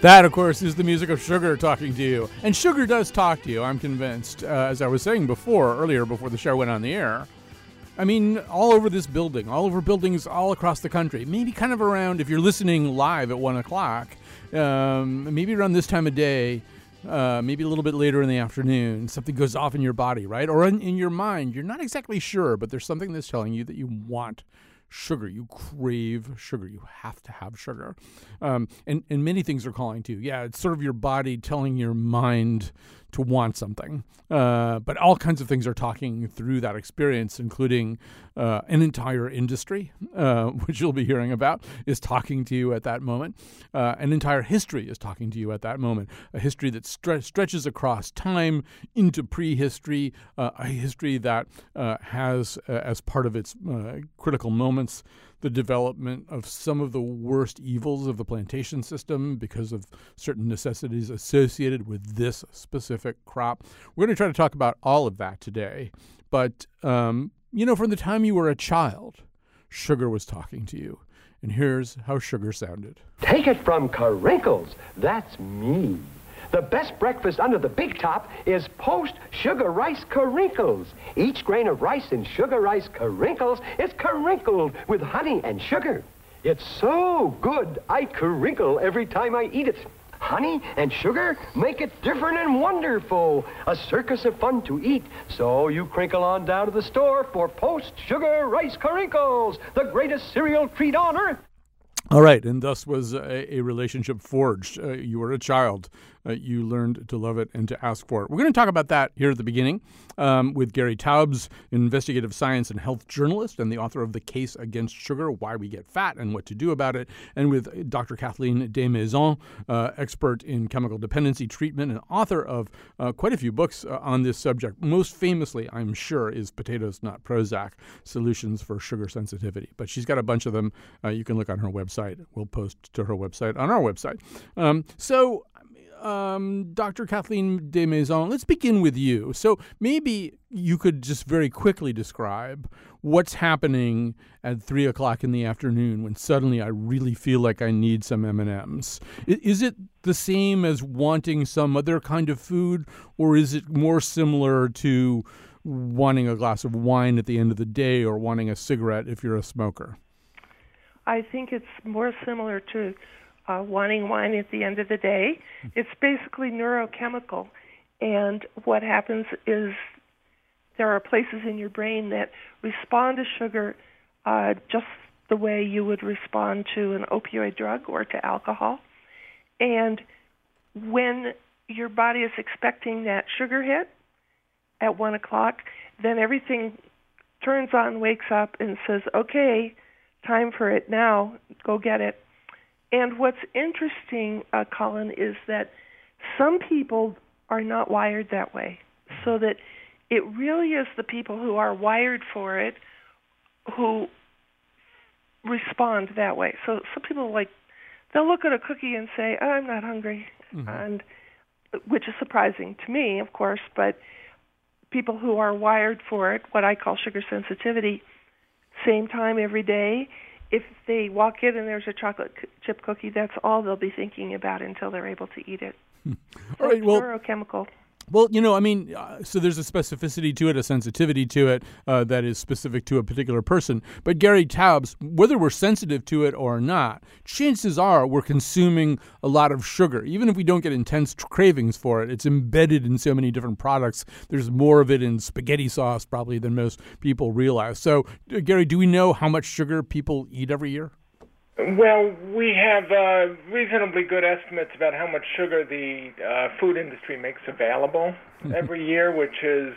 That, of course, is the music of sugar talking to you. And sugar does talk to you, I'm convinced. As I was saying earlier, before the show went on the air, I mean, all over this building, all over buildings all across the country, maybe kind of around, if you're listening live at 1 o'clock, maybe around this time of day, maybe a little bit later in the afternoon, something goes off in your body, right? Or in your mind. You're not exactly sure, but there's something that's telling you that you want sugar. You crave sugar. You have to have sugar. And many things are calling to you. Yeah, it's sort of your body telling your mind to want something. But all kinds of things are talking through that experience, including an entire industry, which you'll be hearing about, is talking to you at that moment. An entire history is talking to you at that moment. A history that stretches across time into prehistory, a history that has, as part of its critical moments, the development of some of the worst evils of the plantation system because of certain necessities associated with this specific crop. We're going to try to talk about all of that today. But, from the time you were a child, sugar was talking to you. And here's how sugar sounded. Take it from Carinkles. That's me. The best breakfast under the big top is Post Sugar Rice Carinkles. Each grain of rice in Sugar Rice Carinkles is carinkled with honey and sugar. It's so good, I carinkle every time I eat it. Honey and sugar make it different and wonderful. A circus of fun to eat. So you crinkle on down to the store for Post Sugar Rice Carinkles, the greatest cereal treat on earth. All right, and thus was a relationship forged. You were a child. You learned to love it and to ask for it. We're going to talk about that here at the beginning with Gary Taubes, investigative science and health journalist and the author of The Case Against Sugar, Why We Get Fat and What to Do About It, and with Dr. Kathleen Desmaisons, expert in chemical dependency treatment and author of quite a few books on this subject. Most famously, I'm sure, is Potatoes Not Prozac, Solutions for Sugar Sensitivity. But she's got a bunch of them. You can look on her website. We'll post to her website on our website. Dr. Kathleen Desmaisons, let's begin with you. So maybe you could just very quickly describe what's happening at 3 o'clock in the afternoon when suddenly I really feel like I need some M&Ms. Is it the same as wanting some other kind of food, or is it more similar to wanting a glass of wine at the end of the day or wanting a cigarette if you're a smoker? I think it's more similar to wanting wine at the end of the day. It's basically neurochemical. And what happens is there are places in your brain that respond to sugar just the way you would respond to an opioid drug or to alcohol. And when your body is expecting that sugar hit at 1 o'clock, then everything turns on, wakes up, and says, okay, time for it now, go get it. And what's interesting, Colin, is that some people are not wired that way, so that it really is the people who are wired for it who respond that way. So some people, they'll look at a cookie and say, oh, I'm not hungry, and which is surprising to me, of course, but people who are wired for it, what I call sugar sensitivity, same time every day, if they walk in and there's a chocolate chip cookie, that's all they'll be thinking about until they're able to eat it. All right, well, neurochemical. Well, so there's a specificity to it, a sensitivity to it that is specific to a particular person. But Gary Taubes, whether we're sensitive to it or not, chances are we're consuming a lot of sugar. Even if we don't get intense cravings for it, it's embedded in so many different products. There's more of it in spaghetti sauce probably than most people realize. So, Gary, do we know how much sugar people eat every year? Well, we have reasonably good estimates about how much sugar the food industry makes available every year, which is,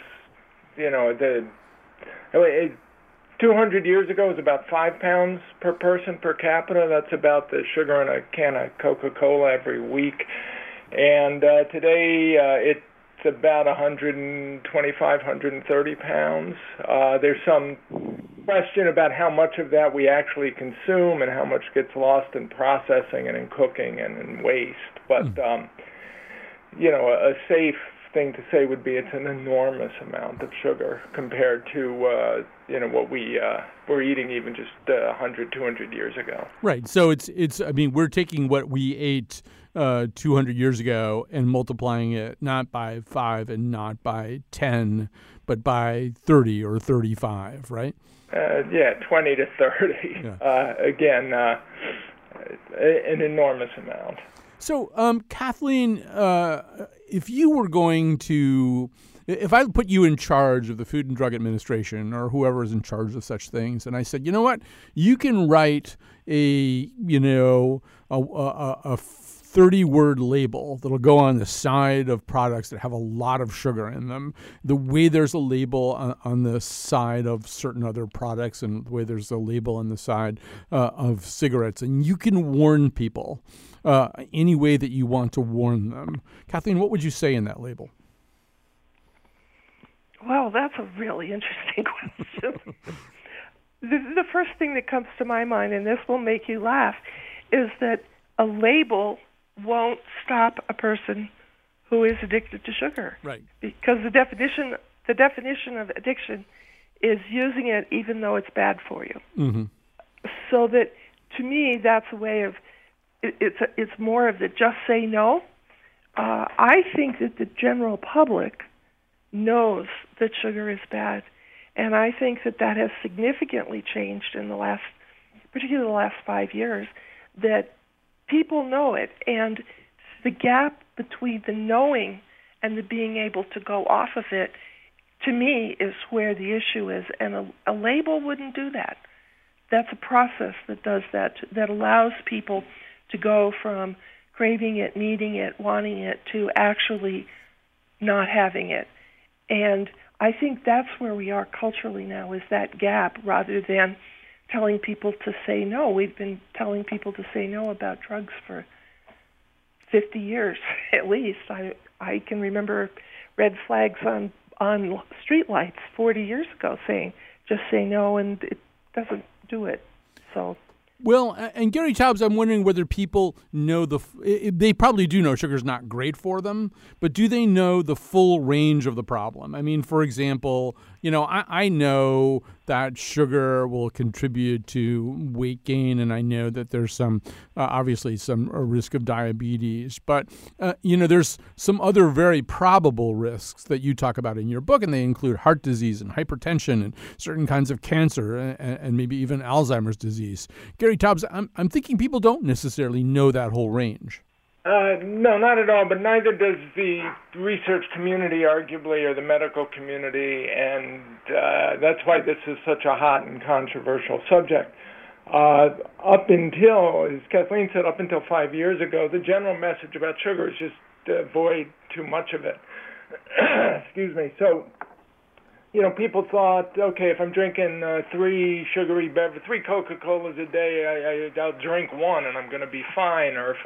200 years ago it was about 5 pounds per person per capita. That's about the sugar in a can of Coca-Cola every week. And today it's about 125, 130 pounds. There's some question about how much of that we actually consume and how much gets lost in processing and in cooking and in waste. But, a safe thing to say would be it's an enormous amount of sugar compared to what we were eating even just 100, 200 years ago. Right. So it's. I mean, we're taking what we ate 200 years ago and multiplying it not by 5 and not by 10, but by 30 or 35, right? 20 to 30. Yeah. Again, an enormous amount. So, Kathleen, if you were going to, if I put you in charge of the Food and Drug Administration or whoever is in charge of such things, and I said, you know what, you can write a 30-word label that'll go on the side of products that have a lot of sugar in them, the way there's a label on the side of certain other products and the way there's a label on the side of cigarettes, and you can warn people any way that you want to warn them. Kathleen, what would you say in that label? Well, that's a really interesting question. The first thing that comes to my mind, and this will make you laugh, is that a label won't stop a person who is addicted to sugar. Right. Because the definition of addiction is using it even though it's bad for you. Mm-hmm. So that, to me, that's a way of, it's more of the just say no. I think that the general public knows that sugar is bad, and I think that has significantly changed in particularly the last 5 years, that people know it, and the gap between the knowing and the being able to go off of it, to me, is where the issue is, and a label wouldn't do that. That's a process that does that allows people to go from craving it, needing it, wanting it, to actually not having it. And I think that's where we are culturally now, is that gap, rather than telling people to say no. We've been telling people to say no about drugs for 50 years at least. I can remember red flags on streetlights 40 years ago saying, just say no, and it doesn't do it. So. Well, and Gary Taubes, I'm wondering whether people know they probably do know sugar's not great for them, but do they know the full range of the problem? I mean, for example, I know that sugar will contribute to weight gain, and I know that there's some, obviously, some risk of diabetes. But, there's some other very probable risks that you talk about in your book, and they include heart disease and hypertension and certain kinds of cancer and maybe even Alzheimer's disease. Gary Taubes, I'm thinking people don't necessarily know that whole range. No, not at all, but neither does the research community, arguably, or the medical community, and that's why this is such a hot and controversial subject. Up until, as Kathleen said, up until 5 years ago, the general message about sugar is just avoid too much of it. Excuse me. So, people thought, okay, if I'm drinking 3 Coca-Colas a day, I'll drink one and I'm going to be fine. Or if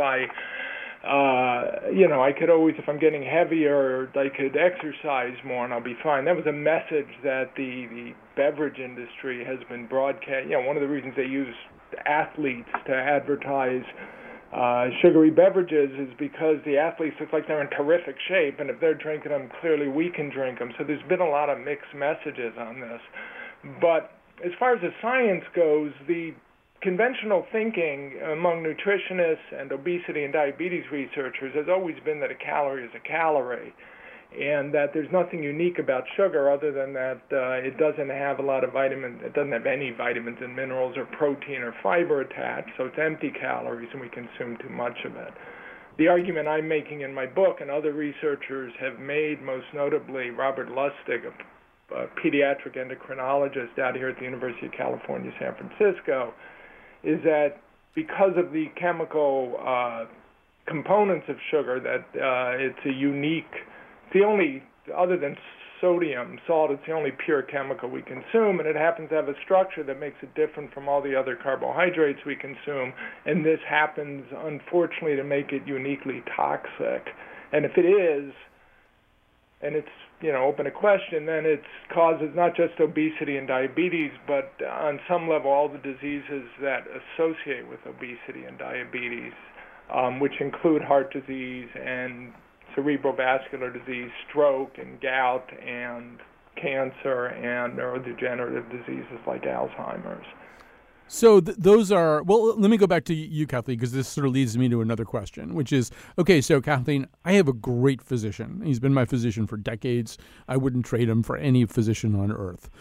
I could always, if I'm getting heavier, I could exercise more and I'll be fine. That was a message that the beverage industry has been broadcast. One of the reasons they use athletes to advertise sugary beverages is because the athletes look like they're in terrific shape, and if they're drinking them, clearly we can drink them. So there's been a lot of mixed messages on this. But as far as the science goes, the conventional thinking among nutritionists and obesity and diabetes researchers has always been that a calorie is a calorie, and that there's nothing unique about sugar other than that it doesn't have a lot of vitamins. It doesn't have any vitamins and minerals or protein or fiber attached, so it's empty calories and we consume too much of it. The argument I'm making in my book, and other researchers have made, most notably Robert Lustig, a pediatric endocrinologist out here at the University of California, San Francisco, is that because of the chemical components of sugar, that it's a unique, the only, other than sodium, salt, it's the only pure chemical we consume, and it happens to have a structure that makes it different from all the other carbohydrates we consume, and this happens, unfortunately, to make it uniquely toxic. And if it is, and it's, open to question, then it causes not just obesity and diabetes, but on some level all the diseases that associate with obesity and diabetes, which include heart disease and cerebrovascular disease, stroke, and gout, and cancer, and neurodegenerative diseases like Alzheimer's. So those are, well, let me go back to you, Kathleen, because this sort of leads me to another question, which is, okay, so Kathleen, I have a great physician. He's been my physician for decades. I wouldn't trade him for any physician on earth.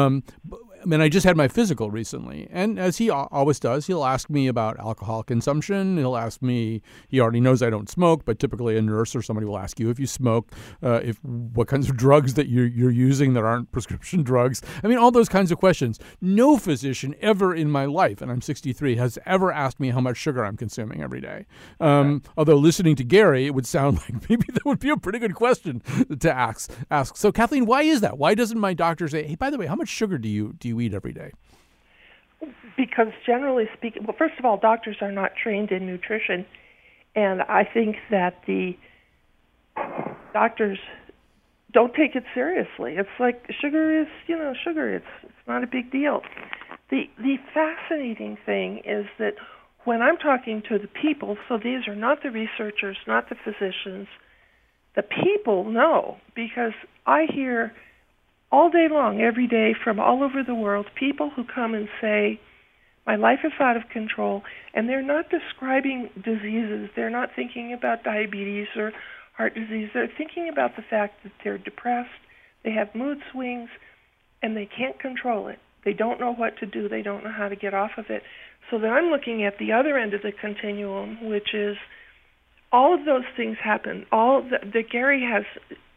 I just had my physical recently, and as he always does, he'll ask me about alcohol consumption. He'll ask me, he already knows I don't smoke, but typically a nurse or somebody will ask you if you smoke, what kinds of drugs that you're using that aren't prescription drugs. I mean, all those kinds of questions. No physician ever in my life, and I'm 63, has ever asked me how much sugar I'm consuming every day. Although listening to Gary, it would sound like maybe that would be a pretty good question to ask. So Kathleen, why is that? Why doesn't my doctor say, hey, by the way, how much sugar do you eat every day? Because generally speaking, well, first of all, doctors are not trained in nutrition, and I think that the doctors don't take it seriously. It's like sugar is, sugar. It's not a big deal. The fascinating thing is that when I'm talking to the people, so these are not the researchers, not the physicians, the people know, because I hear all day long, every day, from all over the world, people who come and say, my life is out of control, and they're not describing diseases. They're not thinking about diabetes or heart disease. They're thinking about the fact that they're depressed, they have mood swings, and they can't control it. They don't know what to do. They don't know how to get off of it. So then I'm looking at the other end of the continuum, which is all of those things happen. All that Gary has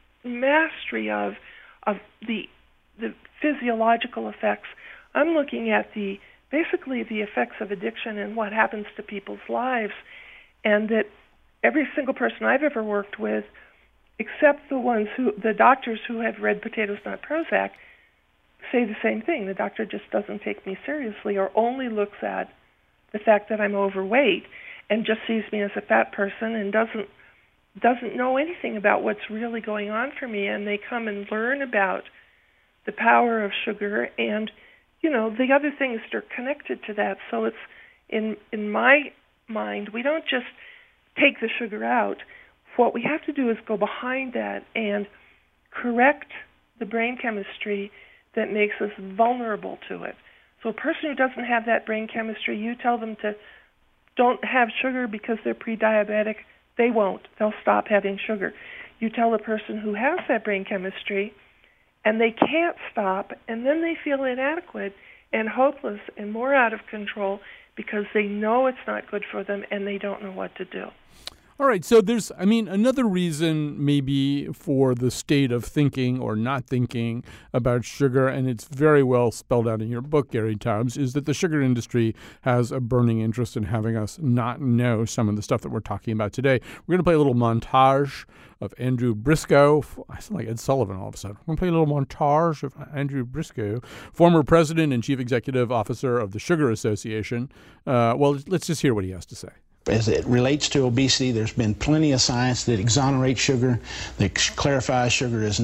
mastery of the physiological effects. I'm looking at basically the effects of addiction and what happens to people's lives, and that every single person I've ever worked with, except the doctors who have read Potatoes Not Prozac, say the same thing. The doctor just doesn't take me seriously, or only looks at the fact that I'm overweight and just sees me as a fat person and doesn't know anything about what's really going on for me. And they come and learn about the power of sugar and, the other things that are connected to that. So it's, in my mind, we don't just take the sugar out. What we have to do is go behind that and correct the brain chemistry that makes us vulnerable to it. So a person who doesn't have that brain chemistry, you tell them to don't have sugar because they're pre-diabetic, they won't. They'll stop having sugar. You tell a person who has that brain chemistry and they can't stop, and then they feel inadequate and hopeless and more out of control because they know it's not good for them and they don't know what to do. All right, so there's, another reason maybe for the state of thinking or not thinking about sugar, and it's very well spelled out in your book, Gary Tubbs, is that the sugar industry has a burning interest in having us not know some of the stuff that we're talking about today. We're going to play a little montage of Andrew Briscoe. I sound like Ed Sullivan all of a sudden. We're going to play a little montage of Andrew Briscoe, former president and chief executive officer of the Sugar Association. Let's just hear what he has to say. As it relates to obesity, there's been plenty of science that exonerates sugar, that clarifies sugar does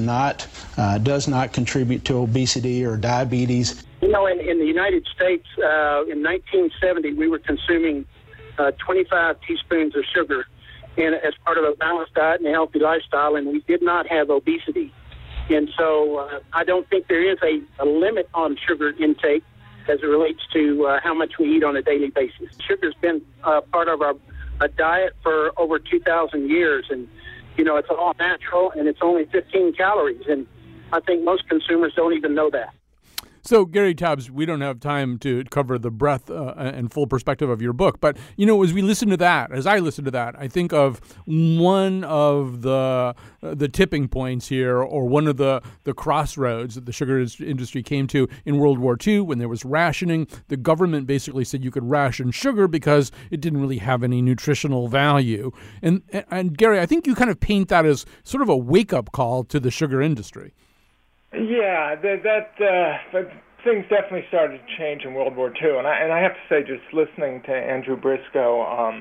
not contribute to obesity or diabetes. In the United States, in 1970, we were consuming 25 teaspoons of sugar as part of a balanced diet and a healthy lifestyle, and we did not have obesity. And so I don't think there is a limit on sugar intake as it relates to how much we eat on a daily basis. Sugar's been part of our diet for over 2,000 years, and, it's all natural, and it's only 15 calories, and I think most consumers don't even know that. So, Gary Tubbs, we don't have time to cover the breadth and full perspective of your book, but, as I listen to that, I think of one of the tipping points here, or one of the crossroads that the sugar industry came to in World War II when there was rationing. The government basically said you could ration sugar because it didn't really have any nutritional value. And Gary, I think you kind of paint that as sort of a wake-up call to the sugar industry. Yeah, that things definitely started to change in World War II, and I have to say, just listening to Andrew Briscoe,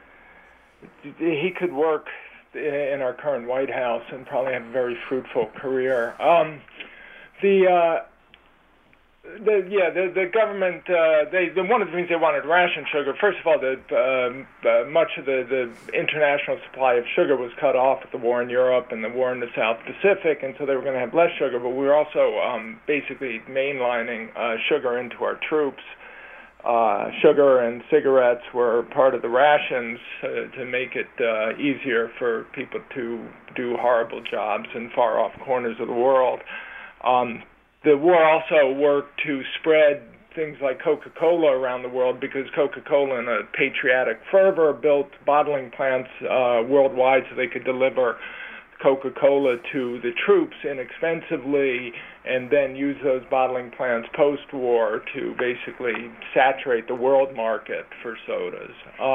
he could work in our current White House and probably have a very fruitful career. The government, one of the things they wanted to ration sugar. First of all, much of the international supply of sugar was cut off with the war in Europe and the war in the South Pacific, and so they were going to have less sugar. But we were also basically mainlining sugar into our troops. Sugar and cigarettes were part of the rations to make it easier for people to do horrible jobs in far-off corners of the world. The war also worked to spread things like Coca-Cola around the world, because Coca-Cola, in a patriotic fervor, built bottling plants worldwide so they could deliver Coca-Cola to the troops inexpensively, and then use those bottling plants post-war to basically saturate the world market for sodas.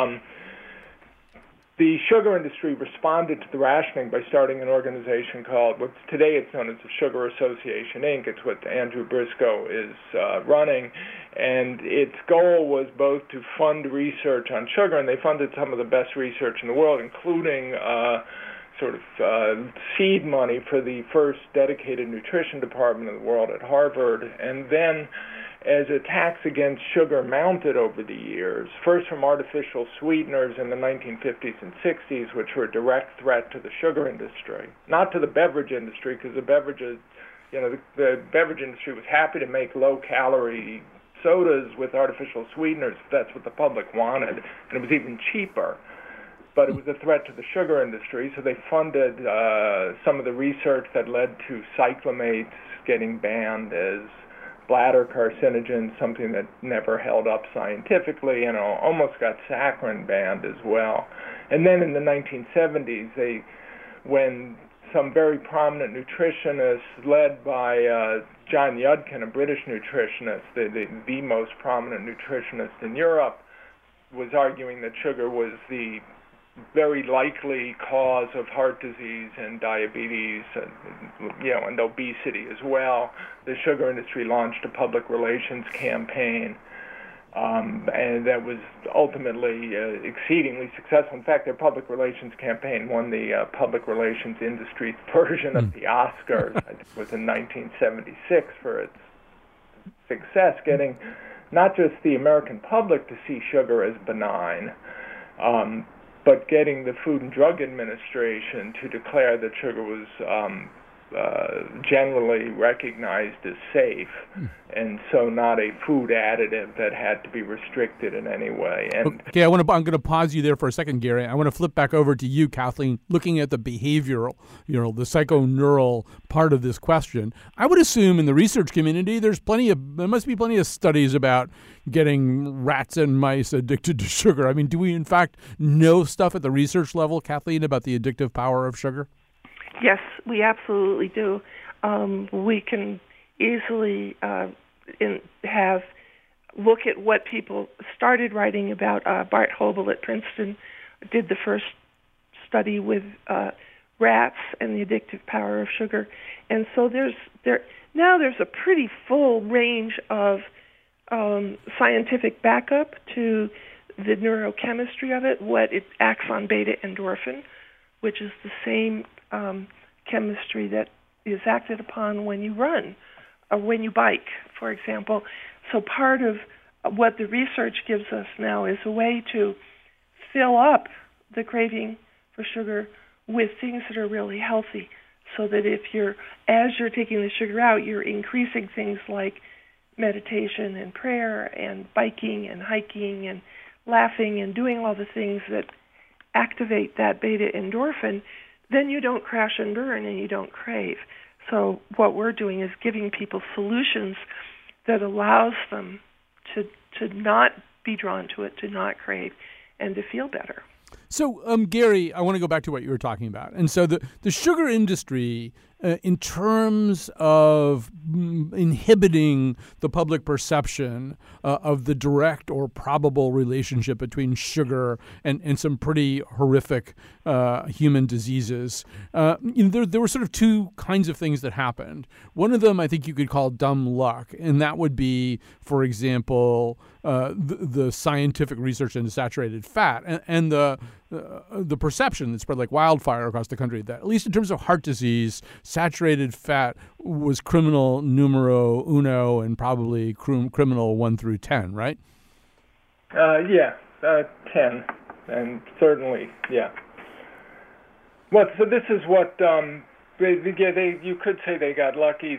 The sugar industry responded to the rationing by starting an organization called, today it's known as the Sugar Association, Inc. It's what Andrew Briscoe is running, and its goal was both to fund research on sugar, and they funded some of the best research in the world, including seed money for the first dedicated nutrition department in the world at Harvard, and then as attacks against sugar mounted over the years, first from artificial sweeteners in the 1950s and 60s, which were a direct threat to the sugar industry, not to the beverage industry, because the beverage industry was happy to make low-calorie sodas with artificial sweeteners if that's what the public wanted, and it was even cheaper. But it was a threat to the sugar industry, so they funded some of the research that led to cyclamates getting banned as bladder carcinogens, something that never held up scientifically, and almost got saccharin banned as well. And then in the 1970s, when some very prominent nutritionists, led by John Yudkin, a British nutritionist, the most prominent nutritionist in Europe, was arguing that sugar was the very likely cause of heart disease and diabetes, and obesity as well. The sugar industry launched a public relations campaign, and that was ultimately exceedingly successful. In fact, their public relations campaign won the public relations industry version of the Oscars. I think it was in 1976 for its success, getting not just the American public to see sugar as benign, but getting the Food and Drug Administration to declare that sugar was generally recognized as safe, and so not a food additive that had to be restricted in any way. And okay, I'm going to pause you there for a second, Gary. I want to flip back over to you, Kathleen, looking at the behavioral, the psychoneural part of this question. I would assume in the research community there must be plenty of studies about getting rats and mice addicted to sugar. I mean, do we in fact know stuff at the research level, Kathleen, about the addictive power of sugar? Yes, we absolutely do. We can easily look at what people started writing about. Bart Hobel at Princeton did the first study with rats and the addictive power of sugar, and so there's a pretty full range of scientific backup to the neurochemistry of it. What it acts on beta endorphin, which is the same chemistry that is acted upon when you run or when you bike, for example. So part of what the research gives us now is a way to fill up the craving for sugar with things that are really healthy, so that as you're taking the sugar out, you're increasing things like meditation and prayer and biking and hiking and laughing and doing all the things that activate that beta endorphin. Then you don't crash and burn and you don't crave. So what we're doing is giving people solutions that allows them to not be drawn to it, to not crave, and to feel better. So, Gary, I want to go back to what you were talking about. And so the sugar industry, in terms of inhibiting the public perception of the direct or probable relationship between sugar and some pretty horrific human diseases, there were sort of two kinds of things that happened. One of them I think you could call dumb luck, and that would be, for example, the scientific research into saturated fat and the perception that spread like wildfire across the country that, at least in terms of heart disease, saturated fat was criminal numero uno and probably criminal 1 through 10, right? 10, and certainly, yeah. Well, so this is what you could say they got lucky.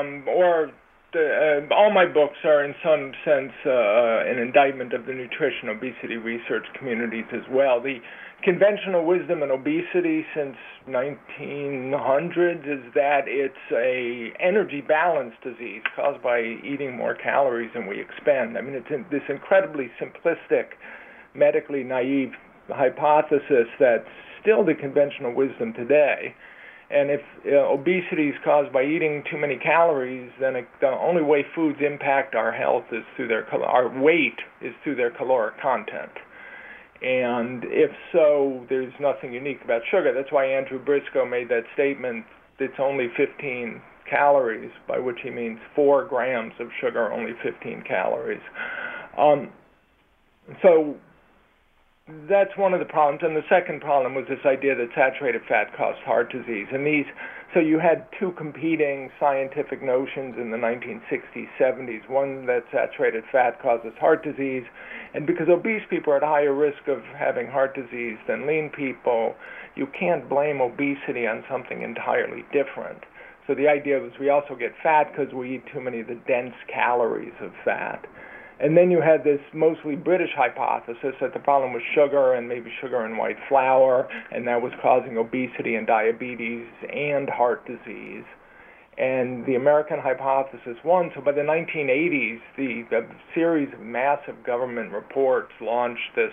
All my books are in some sense an indictment of the nutrition obesity research communities as well. The conventional wisdom in obesity since 1900 is that it's a energy balance disease caused by eating more calories than we expend. I mean, it's this incredibly simplistic, medically naive hypothesis that's still the conventional wisdom today. And if obesity is caused by eating too many calories, then the only way foods impact our health is through our weight is through their caloric content. And if so, there's nothing unique about sugar. That's why Andrew Briscoe made that statement, it's only 15 calories, by which he means 4 grams of sugar, only 15 calories. So that's one of the problems. And the second problem was this idea that saturated fat caused heart disease. And so you had two competing scientific notions in the 1960s, 70s. One, that saturated fat causes heart disease. And because obese people are at higher risk of having heart disease than lean people, you can't blame obesity on something entirely different. So the idea was we also get fat because we eat too many of the dense calories of fat. And then you had this mostly British hypothesis that the problem was sugar and maybe sugar and white flour, and that was causing obesity and diabetes and heart disease. And the American hypothesis won. So by the 1980s, the series of massive government reports launched this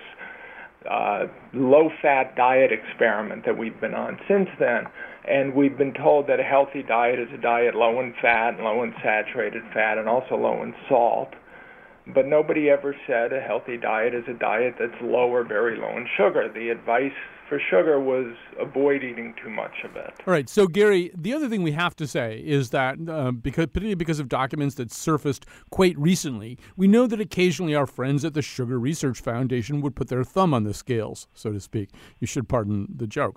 low-fat diet experiment that we've been on since then. And we've been told that a healthy diet is a diet low in fat, low in saturated fat, and also low in salt. But nobody ever said a healthy diet is a diet that's low or very low in sugar. The advice for sugar was avoid eating too much of it. All right. So, Gary, the other thing we have to say is that, particularly because of documents that surfaced quite recently, we know that occasionally our friends at the Sugar Research Foundation would put their thumb on the scales, so to speak. You should pardon the joke.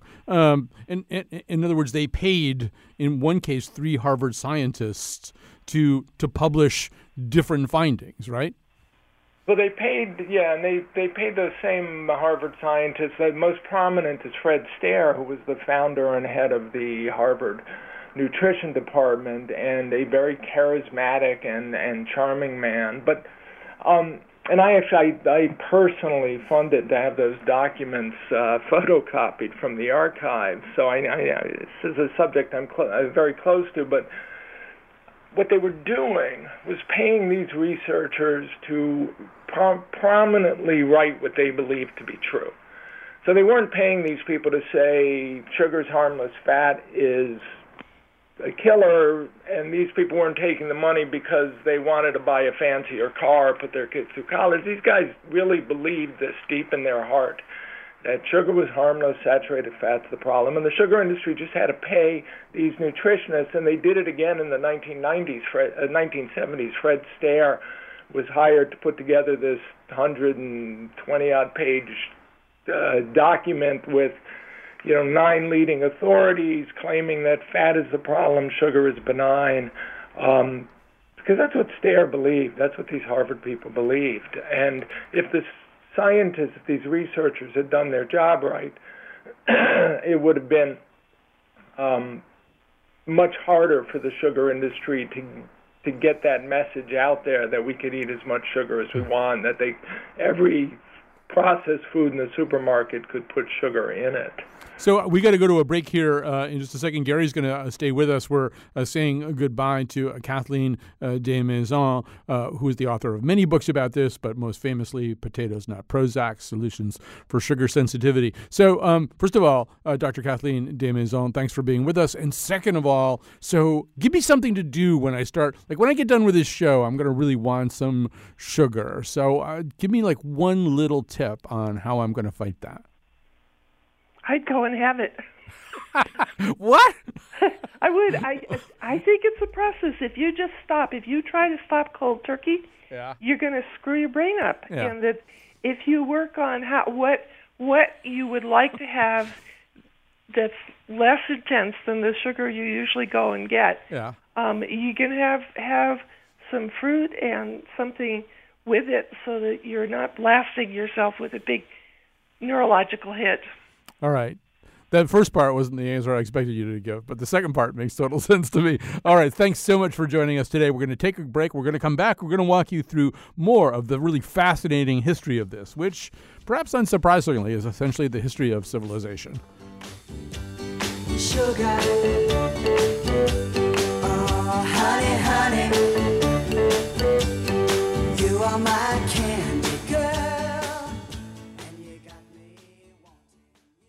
In other words, they paid, in one case, 3 Harvard scientists to publish different findings, right? Well, they paid, and they paid those same Harvard scientists. The most prominent is Fred Stair, who was the founder and head of the Harvard Nutrition Department, and a very charismatic and charming man. But and I personally funded to have those documents photocopied from the archives. So this is a subject I'm very close to, but what they were doing was paying these researchers to prominently write what they believed to be true. So they weren't paying these people to say sugar's harmless, fat is a killer, and these people weren't taking the money because they wanted to buy a fancier car, put their kids through college. These guys really believed this deep in their heart, that sugar was harmless, saturated fat's the problem. And the sugar industry just had to pay these nutritionists, and they did it again in the 1970s. Fred Stair was hired to put together this 120-odd page document with 9 leading authorities claiming that fat is the problem, sugar is benign, because that's what Stair believed. That's what these Harvard people believed. And if the scientists, if these researchers had done their job right, it would have been much harder for the sugar industry to get that message out there that we could eat as much sugar as we want, that every processed food in the supermarket could put sugar in it. So we got to go to a break here in just a second. Gary's going to stay with us. We're saying goodbye to Kathleen Desmaisons, who is the author of many books about this, but most famously Potatoes Not Prozac, Solutions for Sugar Sensitivity. So first of all, Dr. Kathleen Desmaisons, thanks for being with us. And second of all, so give me something to do when I start, like when I get done with this show, I'm going to really want some sugar. So give me like one little tip on how I'm going to fight that. I'd go and have it. What? I would. I think it's a process. If you try to stop cold turkey, you're going to screw your brain up. Yeah. And that if you work on what you would like to have that's less intense than the sugar you usually go and get, Yeah. you can have some fruit and something with it so that you're not blasting yourself with a big neurological hit. All right. That first part wasn't the answer I expected you to give, but the second part makes total sense to me. All right, thanks so much for joining us today. We're going to take a break. We're going to come back. We're going to walk you through more of the really fascinating history of this, which, perhaps unsurprisingly, is essentially the history of civilization. Sugar, oh honey, you are my candy girl, and you got me wanting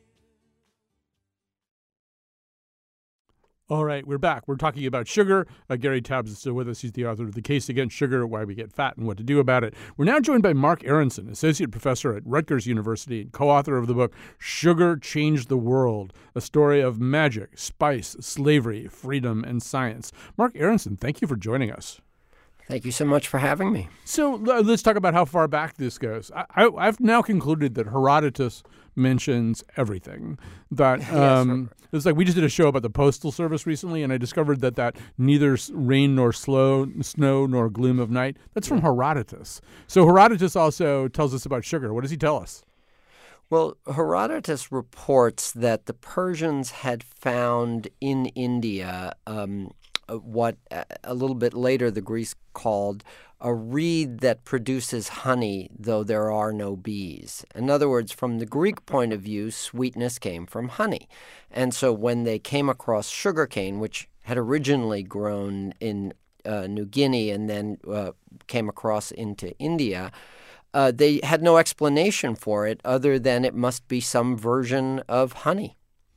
you. All right, we're back. We're talking about sugar. Gary Taubes is still with us. He's the author of The Case Against Sugar, Why We Get Fat and What to Do About It. We're now joined by Mark Aronson, associate professor at Rutgers University and co-author of the book Sugar Changed the World, a story of magic, spice, slavery, freedom, and science. Mark Aronson, thank you for joining us. Thank you so much for having me. So let's talk about how far back this goes. I've now concluded that Herodotus mentions everything. That it's like we just did a show about the Postal Service recently, and I discovered that neither rain nor snow nor gloom of night, that's from Herodotus. So Herodotus also tells us about sugar. What does he tell us? Well, Herodotus reports that the Persians had found in India what a little bit later the Greeks called a reed that produces honey, though there are no bees. In other words, from the Greek point of view, sweetness came from honey. And so when they came across sugarcane, which had originally grown in New Guinea and then came across into India, they had no explanation for it other than it must be some version of honey.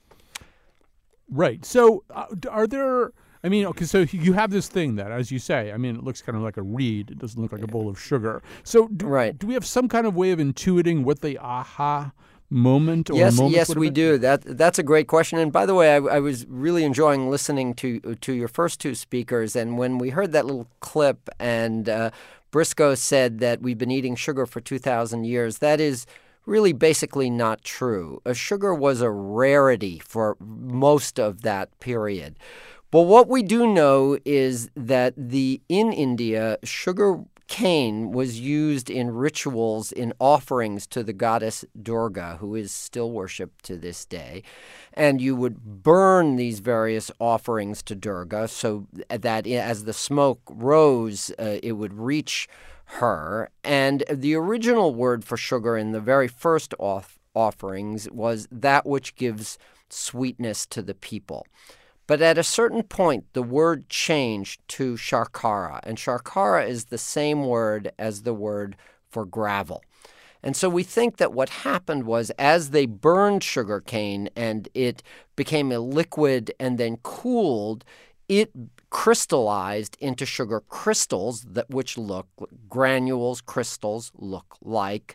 Right. So are there... I mean, okay, so you have this thing that, as you say, I mean, it looks kind of like a reed. It doesn't look like a bowl of sugar. So do we have some kind of way of intuiting what the aha moment or moment Yes, would have we been? do. That's a great question. And by the way, I was really enjoying listening to your first two speakers. And when we heard that little clip and Briscoe said that we've been eating sugar for 2,000 years, that is really basically not true. Sugar was a rarity for most of that period. But what we do know is that in India, sugar cane was used in rituals, in offerings to the goddess Durga, who is still worshipped to this day. And you would burn these various offerings to Durga so that as the smoke rose, it would reach her. And the original word for sugar in the very first offerings was that which gives sweetness to the people. But at a certain point, the word changed to sharkara, and sharkara is the same word as the word for gravel. And so we think that what happened was as they burned sugarcane and it became a liquid and then cooled, it crystallized into sugar crystals which look granules, crystals look like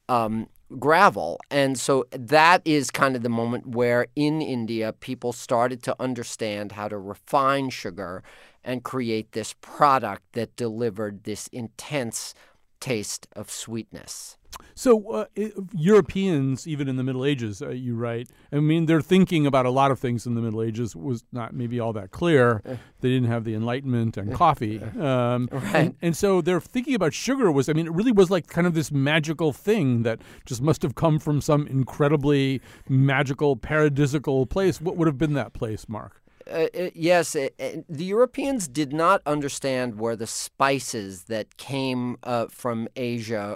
gravel. And so that is kind of the moment where in India people started to understand how to refine sugar and create this product that delivered this intense taste of sweetness. So Europeans, even in the Middle Ages, you write, I mean, they're thinking about a lot of things in the Middle Ages was not maybe all that clear. They didn't have the Enlightenment and coffee. Right. And so they're thinking about sugar it really was like kind of this magical thing that just must have come from some incredibly magical, paradisical place. What would have been that place, Mark? Yes, the Europeans did not understand where the spices that came from Asia,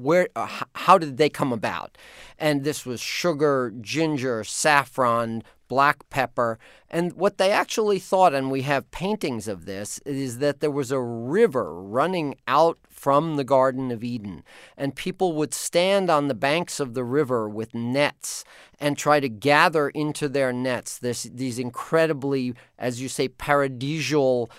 how did they come about? And this was sugar, ginger, saffron, black pepper. And what they actually thought, and we have paintings of this, is that there was a river running out from the Garden of Eden. And people would stand on the banks of the river with nets and try to gather into their nets these incredibly, as you say, paradisial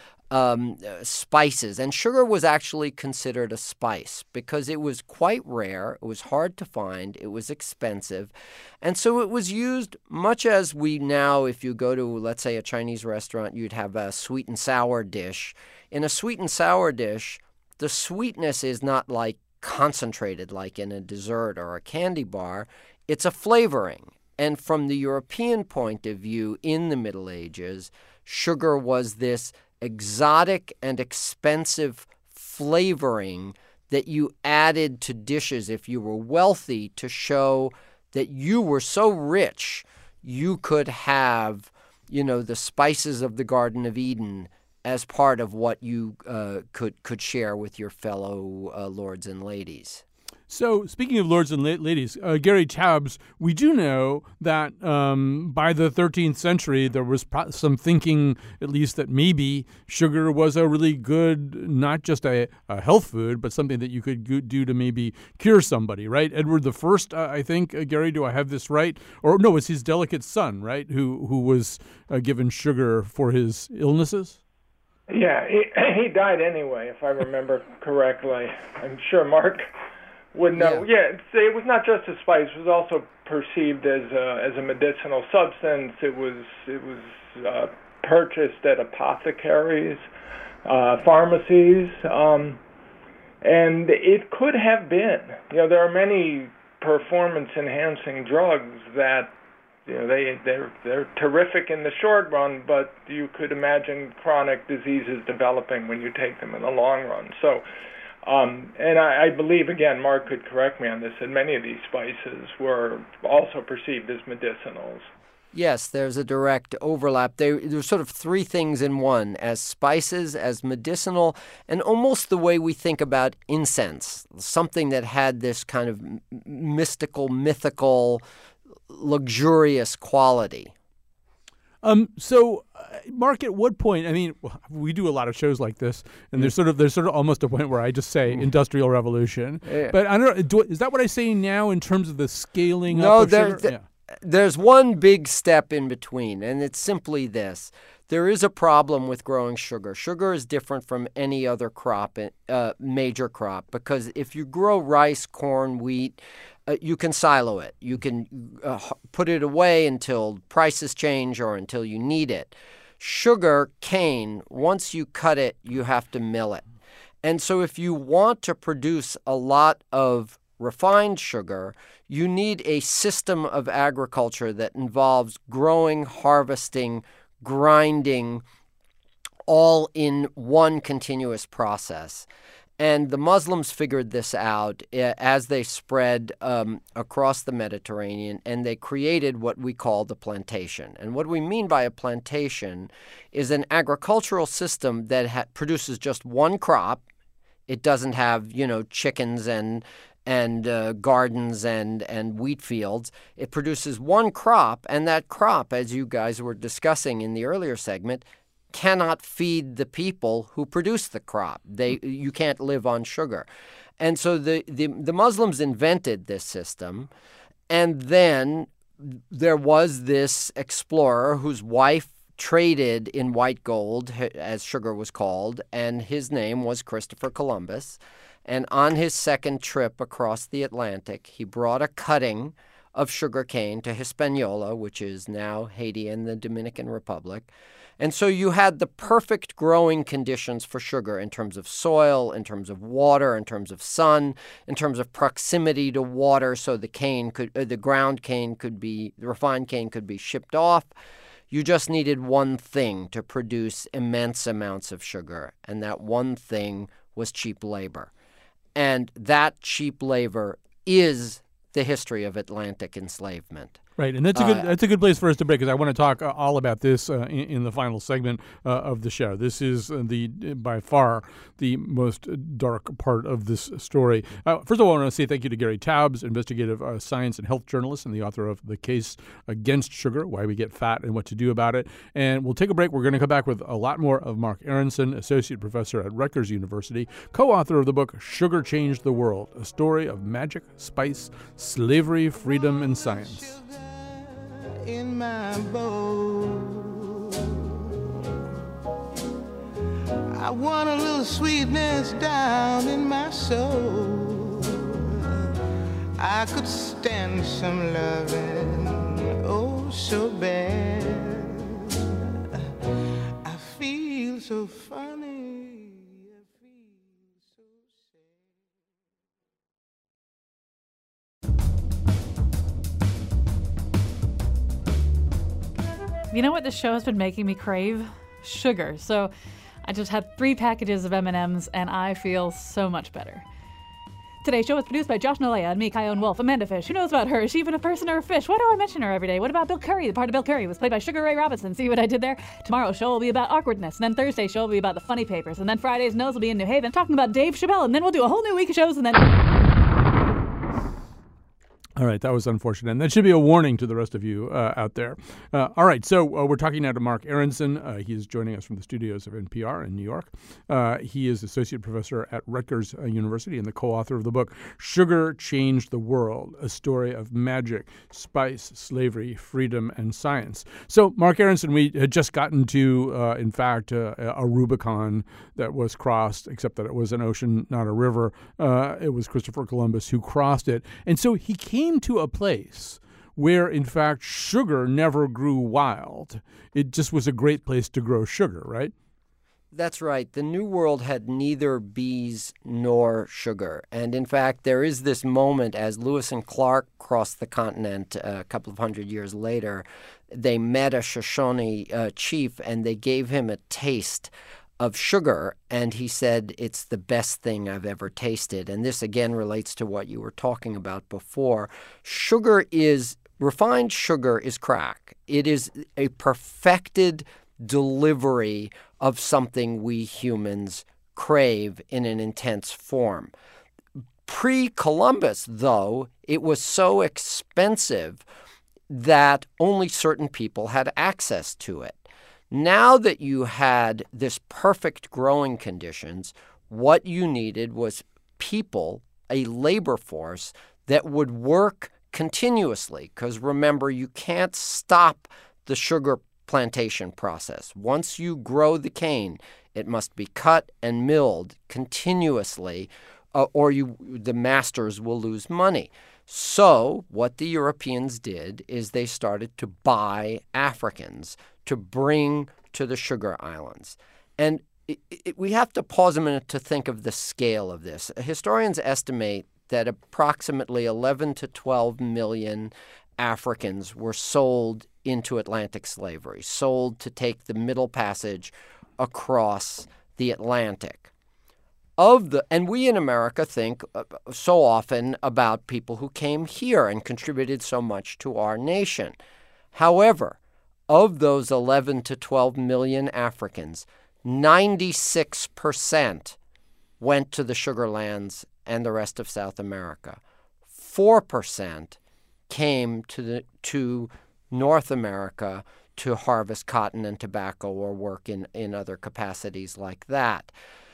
spices. And sugar was actually considered a spice because it was quite rare, it was hard to find, it was expensive. And so it was used much as we now, if you go to, let's say, a Chinese restaurant, you'd have a sweet and sour dish. In a sweet and sour dish, the sweetness is not like concentrated like in a dessert or a candy bar. It's a flavoring. And from the European point of view, in the Middle Ages, sugar was this exotic and expensive flavoring that you added to dishes if you were wealthy to show that you were so rich you could have, the spices of the Garden of Eden as part of what you could share with your fellow lords and ladies. So, speaking of lords and ladies, Gary Taubes, we do know that by the 13th century, there was some thinking, at least, that maybe sugar was a really good, not just a health food, but something that you could do to maybe cure somebody, right? Edward I, I think, Gary, do I have this right? Or no, it's his delicate son, right, who was given sugar for his illnesses? Yeah, he died anyway, if I remember correctly. I'm sure Mark would know. Yeah, it was not just a spice; it was also perceived as a medicinal substance. It was purchased at apothecaries, pharmacies, and it could have been. There are many performance-enhancing drugs that they're terrific in the short run, but you could imagine chronic diseases developing when you take them in the long run. So. And I believe, again, Mark could correct me on this, that many of these spices were also perceived as medicinals. Yes, there's a direct overlap. There's sort of three things in one, as spices, as medicinal, and almost the way we think about incense, something that had this kind of mystical, mythical, luxurious quality. So, Mark, at what point? I mean, we do a lot of shows like this, and there's sort of almost a point where I just say Industrial Revolution. Yeah. But I don't know. Is that what I say now in terms of the scaling up of sugar? There's one big step in between, and it's simply this. There is a problem with growing sugar. Sugar is different from any other crop, major crop, because if you grow rice, corn, wheat, you can silo it. You can put it away until prices change or until you need it. Sugar cane, once you cut it, you have to mill it. And so if you want to produce a lot of refined sugar, you need a system of agriculture that involves growing, harvesting, grinding, all in one continuous process. And the Muslims figured this out as they spread across the Mediterranean, and they created what we call the plantation. And what we mean by a plantation is an agricultural system that produces just one crop. It doesn't have, chickens and gardens and wheat fields. It produces one crop, and that crop, as you guys were discussing in the earlier segment, cannot feed the people who produce the crop. You can't live on sugar. And so the Muslims invented this system, and then there was this explorer whose wife traded in white gold, as sugar was called, and his name was Christopher Columbus. And on his second trip across the Atlantic, he brought a cutting of sugarcane to Hispaniola, which is now Haiti and the Dominican Republic. And so you had the perfect growing conditions for sugar in terms of soil, in terms of water, in terms of sun, in terms of proximity to water, so the refined cane could be shipped off. You just needed one thing to produce immense amounts of sugar, and that one thing was cheap labor. And that cheap labor is the history of Atlantic enslavement. Right, and that's a good place for us to break, because I want to talk all about this in the final segment of the show. This is by far the most dark part of this story. First of all, I want to say thank you to Gary Taubes, investigative science and health journalist and the author of The Case Against Sugar, Why We Get Fat and What to Do About It. And we'll take a break. We're going to come back with a lot more of Mark Aronson, associate professor at Rutgers University, co-author of the book Sugar Changed the World, a story of magic, spice, slavery, freedom, and science. In my bowl, I want a little sweetness down in my soul. I could stand some loving, oh so bad. I feel so funny, I feel so You know what this show has been making me crave? Sugar. So I just had 3 packages of M&Ms, and I feel so much better. Today's show was produced by Josh Nolea and me, Kyone Wolf. Amanda Fish. Who knows about her? Is she even a person or a fish? Why do I mention her every day? What about Bill Curry? The part of Bill Curry was played by Sugar Ray Robinson. See what I did there? Tomorrow's show will be about awkwardness. And then Thursday's show will be about the funny papers. And then Friday's Nose will be in New Haven talking about Dave Chappelle. And then we'll do a whole new week of shows and then... All right, that was unfortunate. And that should be a warning to the rest of you out there. All right, so we're talking now to Mark Aronson. He is joining us from the studios of NPR in New York. He is associate professor at Rutgers University and the co-author of the book, Sugar Changed the World, a story of magic, spice, slavery, freedom, and science. So, Mark Aronson, we had just gotten to, in fact, a Rubicon that was crossed, except that it was an ocean, not a river. It was Christopher Columbus who crossed it. And so he came to a place where, in fact, sugar never grew wild. It just was a great place to grow sugar, right? That's right. The New World had neither bees nor sugar. And in fact, there is this moment as Lewis and Clark crossed the continent a couple of hundred years later. They met a Shoshone chief and they gave him a taste of sugar, and he said, it's the best thing I've ever tasted. And this again relates to what you were talking about before. Refined sugar is crack. It is a perfected delivery of something we humans crave in an intense form. Pre-Columbus, though, it was so expensive that only certain people had access to it. Now that you had this perfect growing conditions, what you needed was people, a labor force that would work continuously. Because remember, you can't stop the sugar plantation process. Once you grow the cane, it must be cut and milled continuously, or the masters will lose money. So what the Europeans did is they started to buy Africans to bring to the sugar islands. And we have to pause a minute to think of the scale of this. Historians estimate that approximately 11 to 12 million Africans were sold into Atlantic slavery, sold to take the Middle Passage across the Atlantic. And we in America think so often about people who came here and contributed so much to our nation. However, of those 11 to 12 million Africans, 96% went to the sugar lands and the rest of South America. 4% came to North America to harvest cotton and tobacco or work in other capacities like that.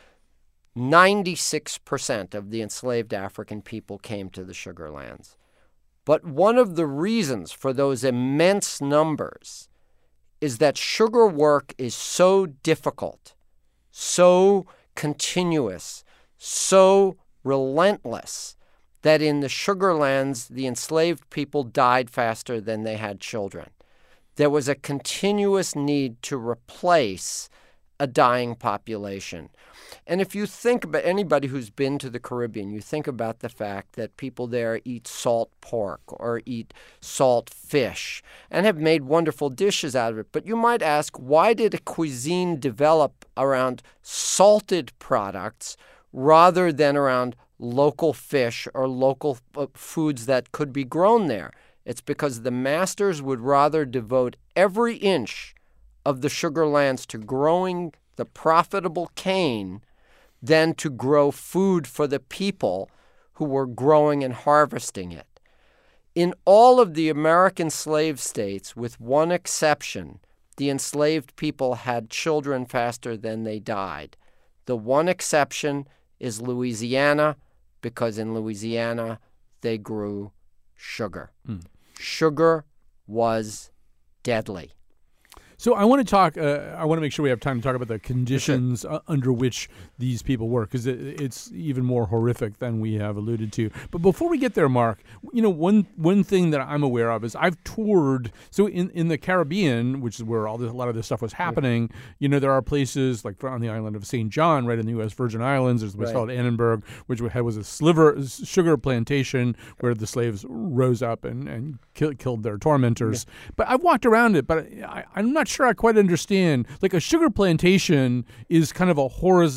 96% of the enslaved African people came to the sugar lands. But one of the reasons for those immense numbers is that sugar work is so difficult, so continuous, so relentless, that in the sugar lands, the enslaved people died faster than they had children. There was a continuous need to replace a dying population. And if you think about anybody who's been to the Caribbean, you think about the fact that people there eat salt pork or eat salt fish and have made wonderful dishes out of it. But you might ask, why did a cuisine develop around salted products rather than around local fish or local foods that could be grown there? It's because the masters would rather devote every inch of the sugar lands to growing the profitable cane than to grow food for the people who were growing and harvesting it. In all of the American slave states, with one exception, the enslaved people had children faster than they died. The one exception is Louisiana, because in Louisiana they grew sugar. Sugar was deadly. So I want to talk. I want to make sure we have time to talk about the conditions under which these people work, because it's even more horrific than we have alluded to. But before we get there, Mark, one thing that I'm aware of is I've toured. So in the Caribbean, which is where a lot of this stuff was happening, there are places like on the island of St. John, right in the U.S. Virgin Islands. There's what's called Annenberg, which was a sugar plantation where the slaves rose up and killed their tormentors. Yeah. But I've walked around it, but I'm not sure I quite understand. Like a sugar plantation is kind of a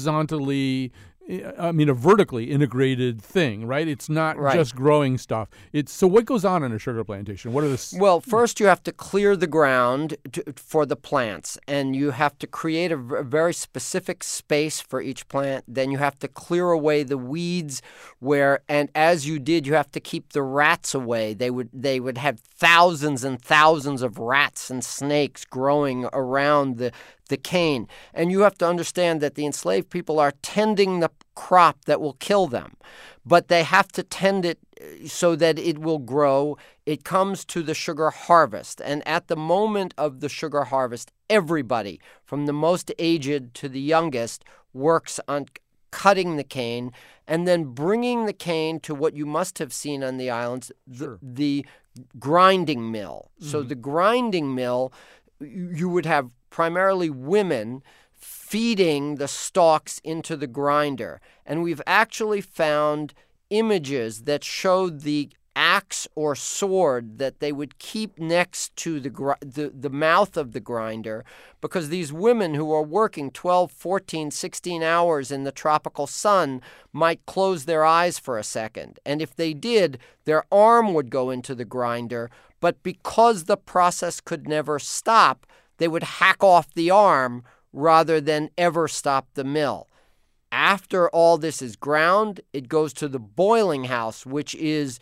vertically integrated thing, right? It's not just growing stuff. So what goes on in a sugar plantation? What are the... Well, first you have to clear the ground for the plants, and you have to create a very specific space for each plant. Then you have to clear away the weeds and as you did, you have to keep the rats away. They would have thousands and thousands of rats and snakes growing around the cane. And you have to understand that the enslaved people are tending the crop that will kill them, but they have to tend it so that it will grow. It comes to the sugar harvest. And at the moment of the sugar harvest, everybody, from the most aged to the youngest, works on cutting the cane and then bringing the cane to what you must have seen on the islands, the grinding mill. Mm-hmm. So the grinding mill, you would have primarily women feeding the stalks into the grinder. And we've actually found images that showed the axe or sword that they would keep next to the mouth of the grinder, because these women who are working 12, 14, 16 hours in the tropical sun might close their eyes for a second. And if they did, their arm would go into the grinder, but because the process could never stop, they would hack off the arm rather than ever stop the mill. After all this is ground, it goes to the boiling house, which is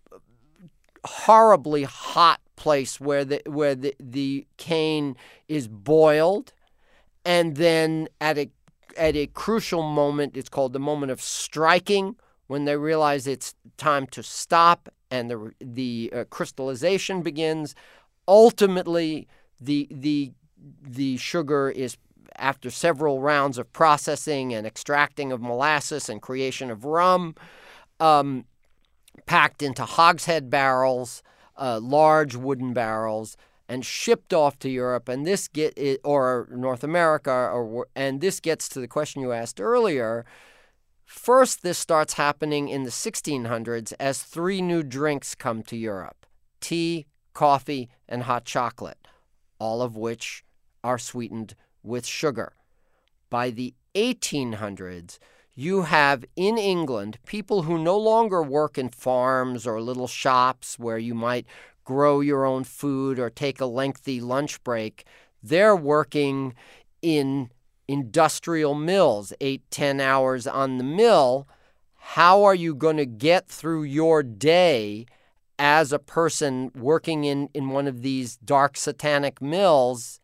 horribly hot place where the cane is boiled, and then at a crucial moment, it's called the moment of striking, when they realize it's time to stop and the crystallization begins. Ultimately, the sugar is, after several rounds of processing and extracting of molasses and creation of rum, packed into hogshead barrels, large wooden barrels, and shipped off to Europe, and or North America, and this gets to the question you asked earlier. First, this starts happening in the 1600s as 3 new drinks come to Europe: tea, coffee, and hot chocolate, all of which are sweetened with sugar. By the 1800s, you have in England people who no longer work in farms or little shops where you might grow your own food or take a lengthy lunch break. They're working in industrial mills, 8-10 hours on the mill. How are you going to get through your day as a person working in one of these dark satanic mills?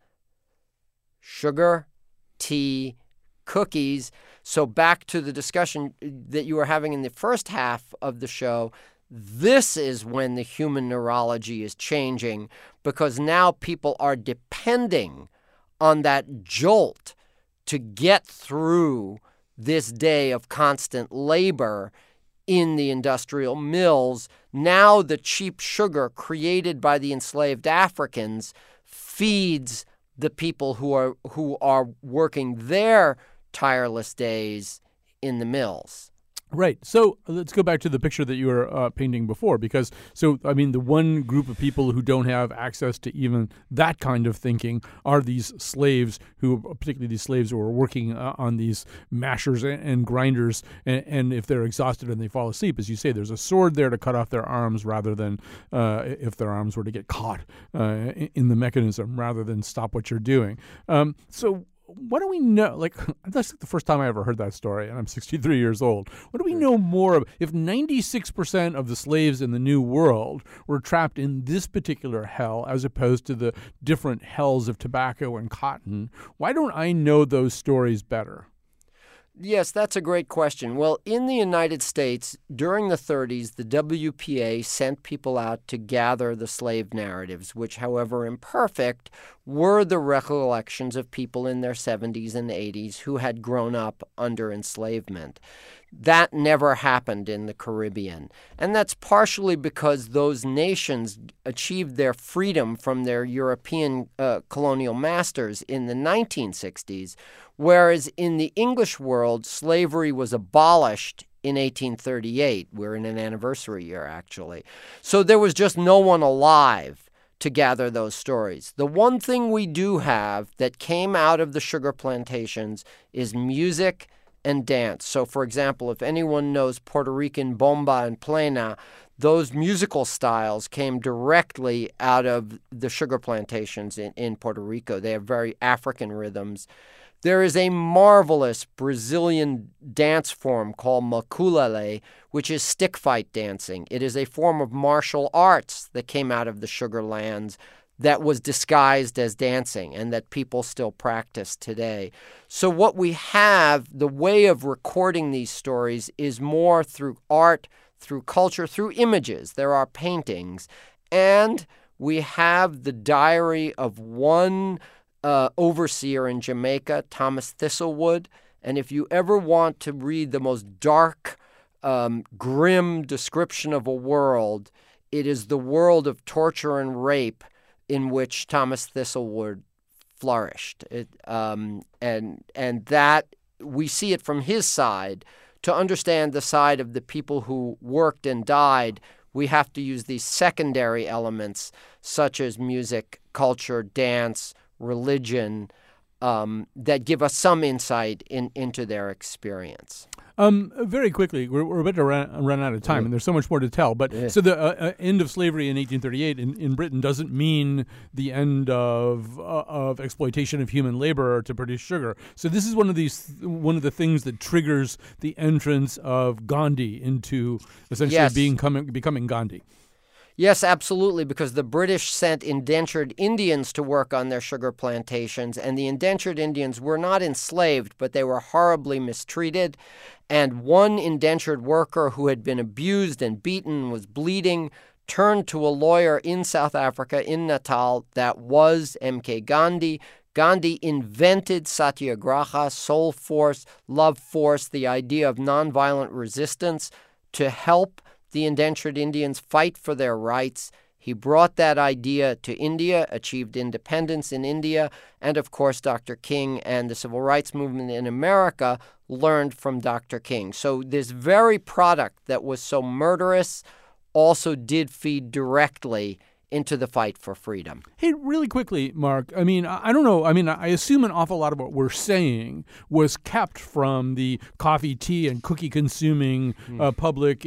Sugar, tea, cookies. So back to the discussion that you were having in the first half of the show, this is when the human neurology is changing, because now people are depending on that jolt to get through this day of constant labor in the industrial mills. Now the cheap sugar created by the enslaved Africans feeds the people who are working their tireless days in the mills. Right. So let's go back to the picture that you were painting before, because, the one group of people who don't have access to even that kind of thinking are these slaves, particularly these slaves who are working on these mashers and grinders, and if they're exhausted and they fall asleep, as you say, there's a sword there to cut off their arms rather than if their arms were to get caught in the mechanism rather than stop what you're doing. So what do we know? That's the first time I ever heard that story, and I'm 63 years old. What do we know more of? If 96% of the slaves in the New World were trapped in this particular hell as opposed to the different hells of tobacco and cotton, why don't I know those stories better? Yes, that's a great question. Well, in the United States, during the 30s, the WPA sent people out to gather the slave narratives, which, however imperfect, were the recollections of people in their 70s and 80s who had grown up under enslavement. That never happened in the Caribbean. And that's partially because those nations achieved their freedom from their European colonial masters in the 1960s, whereas in the English world, slavery was abolished in 1838. We're in an anniversary year, actually. So there was just no one alive to gather those stories. The one thing we do have that came out of the sugar plantations is music and dance. So, for example, if anyone knows Puerto Rican bomba and plena, those musical styles came directly out of the sugar plantations in Puerto Rico. They have very African rhythms. There is a marvelous Brazilian dance form called maculelê, which is stick fight dancing. It is a form of martial arts that came out of the sugar lands that was disguised as dancing and that people still practice today. So what we have, the way of recording these stories is more through art, through culture, through images. There are paintings. And we have the diary of one overseer in Jamaica, Thomas Thistlewood. And if you ever want to read the most dark, grim description of a world, it is the world of torture and rape in which Thomas Thistlewood flourished. And that we see it from his side. To understand the side of the people who worked and died, we have to use these secondary elements such as music, culture, dance, religion, that give us some insight into their experience. Very quickly, we're about to run out of time, and there's so much more to tell. But so the end of slavery in 1838 in Britain doesn't mean the end of exploitation of human labor to produce sugar. So this is one of the things that triggers the entrance of Gandhi into essentially becoming Gandhi. Yes, absolutely, because the British sent indentured Indians to work on their sugar plantations, and the indentured Indians were not enslaved, but they were horribly mistreated. And one indentured worker who had been abused and beaten, was bleeding, turned to a lawyer in South Africa, in Natal, that was M.K. Gandhi. Gandhi invented satyagraha, soul force, love force, the idea of nonviolent resistance to help the indentured Indians fight for their rights. He brought that idea to India, achieved independence in India, and of course Dr. King and the civil rights movement in America learned from Dr. King. So this very product that was so murderous also did feed directly into the fight for freedom. Hey, really quickly, Mark, I mean, I don't know. I mean, I assume an awful lot of what we're saying was kept from the coffee, tea, and cookie-consuming public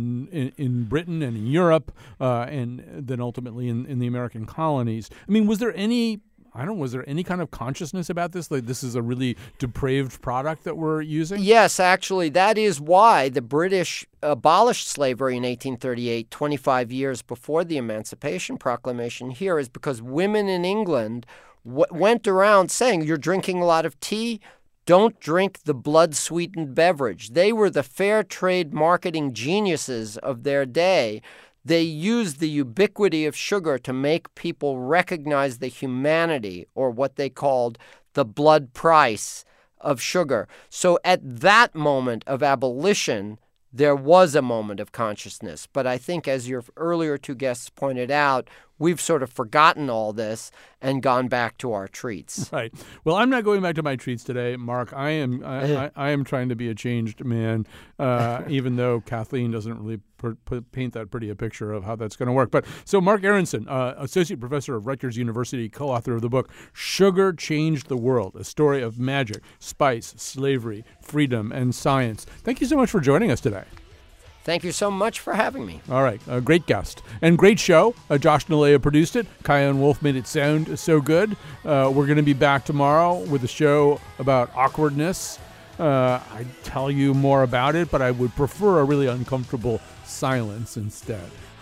in Britain and in Europe, and then ultimately in the American colonies. I mean, was there any kind of consciousness about this? Like, this is a really depraved product that we're using? Yes, actually, that is why the British abolished slavery in 1838, 25 years before the Emancipation Proclamation here, is because women in England went around saying, you're drinking a lot of tea, don't drink the blood-sweetened beverage. They were the fair trade marketing geniuses of their day. They used the ubiquity of sugar to make people recognize the humanity, or what they called the blood price of sugar. So at that moment of abolition, there was a moment of consciousness. But I think, as your earlier two guests pointed out, we've sort of forgotten all this and gone back to our treats. Right. Well, I'm not going back to my treats today, Mark. I am trying to be a changed man, even though Kathleen doesn't really paint that pretty a picture of how that's going to work. But so Mark Aronson, Associate Professor of Rutgers University, co-author of the book Sugar Changed the World, a story of magic, spice, slavery, freedom, and science. Thank you so much for joining us today. Thank you so much for having me. All right. A great guest. And great show. Josh Nalea produced it. Kion Wolf made it sound so good. We're going to be back tomorrow with a show about awkwardness. I'd tell you more about it, but I would prefer a really uncomfortable silence instead.